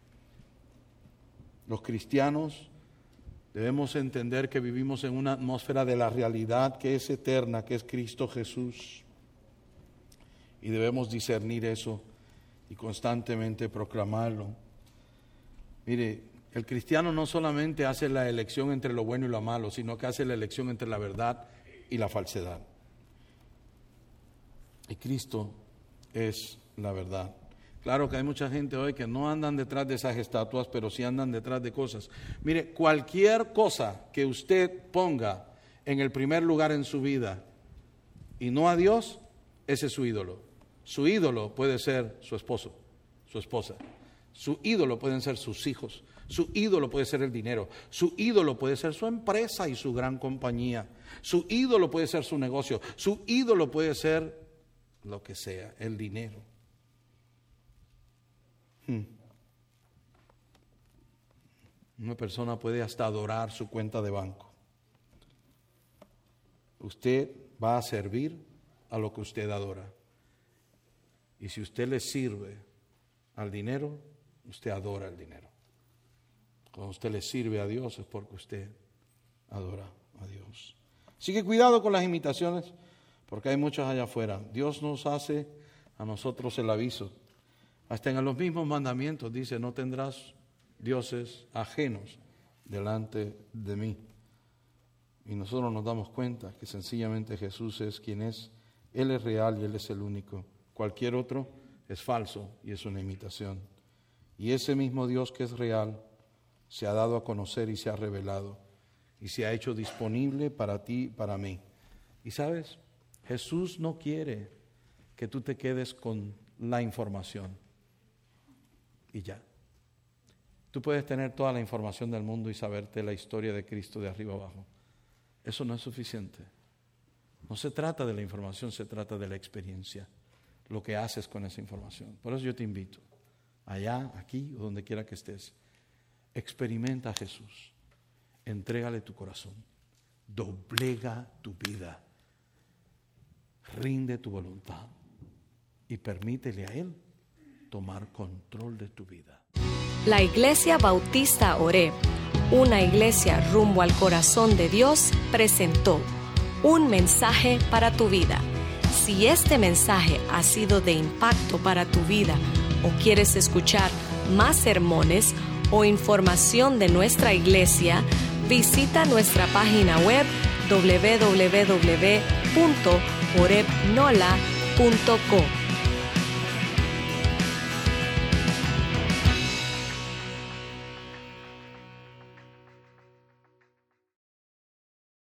Los cristianos debemos entender que vivimos en una atmósfera de la realidad que es eterna, que es Cristo Jesús. Y debemos discernir eso y constantemente proclamarlo. Mire, el cristiano no solamente hace la elección entre lo bueno y lo malo, sino que hace la elección entre la verdad y la falsedad. Y Cristo es la verdad. Claro que hay mucha gente hoy que no andan detrás de esas estatuas, pero sí andan detrás de cosas. Mire, cualquier cosa que usted ponga en el primer lugar en su vida y no a Dios, ese es su ídolo. Su ídolo puede ser su esposo, su esposa. Su ídolo pueden ser sus hijos. Su ídolo puede ser el dinero. Su ídolo puede ser su empresa y su gran compañía. Su ídolo puede ser su negocio. Su ídolo puede ser lo que sea, el dinero. Una persona puede hasta adorar su cuenta de banco. Usted va a servir a lo que usted adora. Y si usted le sirve al dinero, usted adora el dinero. Cuando usted le sirve a Dios es porque usted adora a Dios. Así que cuidado con las imitaciones, porque hay muchas allá afuera. Dios nos hace a nosotros el aviso. Hasta en los mismos mandamientos dice, no tendrás dioses ajenos delante de mí. Y nosotros nos damos cuenta que sencillamente Jesús es quien es. Él es real y Él es el único. Cualquier otro es falso y es una imitación. Y ese mismo Dios que es real se ha dado a conocer y se ha revelado y se ha hecho disponible para ti y para mí. Y sabes, Jesús no quiere que tú te quedes con la información y ya. Tú puedes tener toda la información del mundo y saberte la historia de Cristo de arriba abajo. Eso no es suficiente. No se trata de la información, se trata de la experiencia, lo que haces con esa información. Por eso yo te invito, allá, aquí o donde quiera que estés, experimenta a Jesús, entrégale tu corazón, doblega tu vida, rinde tu voluntad y permítele a Él tomar control de tu vida. La Iglesia Bautista Oreb, una iglesia rumbo al corazón de Dios, presentó un mensaje para tu vida. Si este mensaje ha sido de impacto para tu vida o quieres escuchar más sermones o información de nuestra iglesia, visita nuestra página web www.orebnola.co.